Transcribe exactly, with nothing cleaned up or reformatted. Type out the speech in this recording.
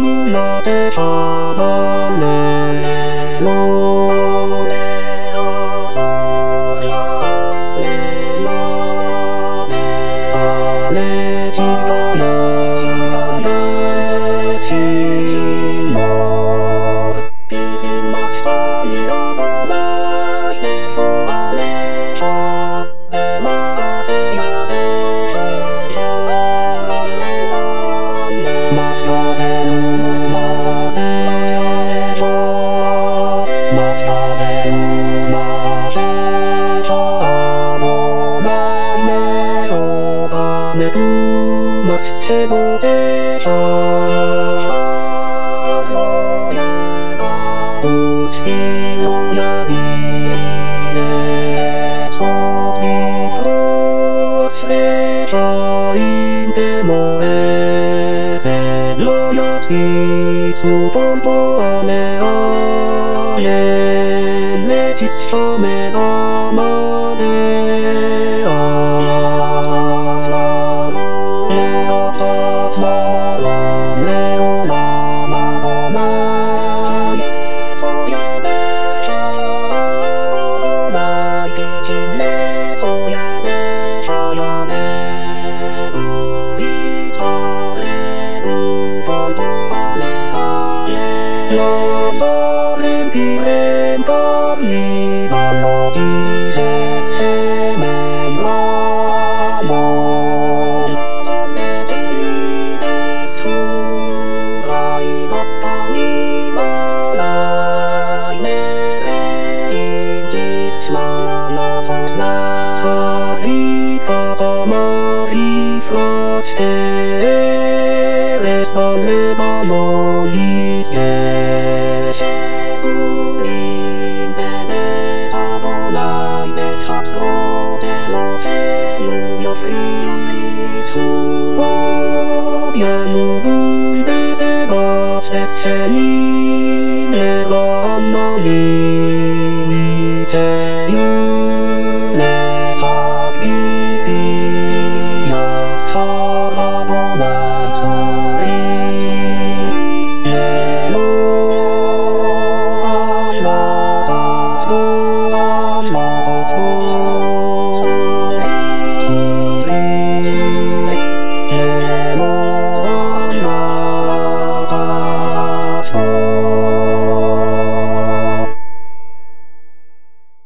なで離れろねよそりゃれらねあれひどいでしもビジマスといらばないでそあれちゃえませやでせぼでしゃろやがうしおやびれそびとせちゃいでもえせろやしつぼんとあめあれれちしゃめあまであBien,